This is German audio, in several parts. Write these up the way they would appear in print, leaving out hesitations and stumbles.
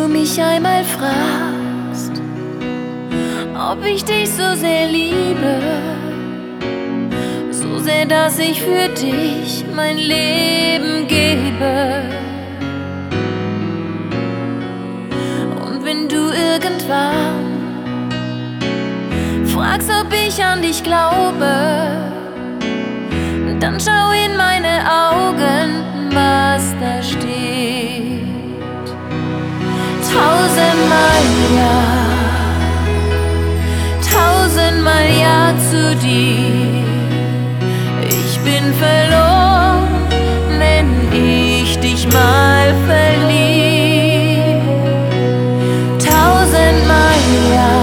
du mich einmal fragst, ob ich dich so sehr liebe, so sehr, dass ich für dich mein Leben gebe. Und wenn du irgendwann fragst, ob ich an dich glaube, dann schau in meine Augen, was da steht. 1000-mal ja, 1000-mal ja zu dir. Ich bin verloren, wenn ich dich mal verlieb. 1000-mal ja,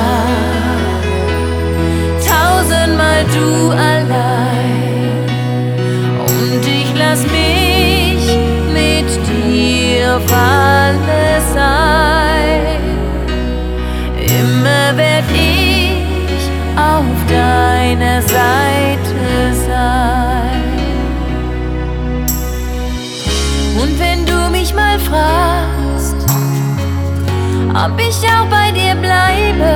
1000-mal du allein. Und ich lass mich mit dir auf alles ein. Immer werd ich auf deiner Seite sein. Und wenn du mich mal fragst, ob ich auch bei dir bleibe,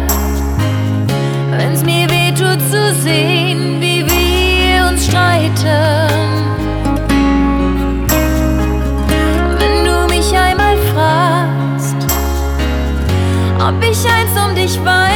wenn's mir weh tut zu sehen, wie wir uns streiten. Wenn du mich einmal fragst, ob ich eins um dich weiß,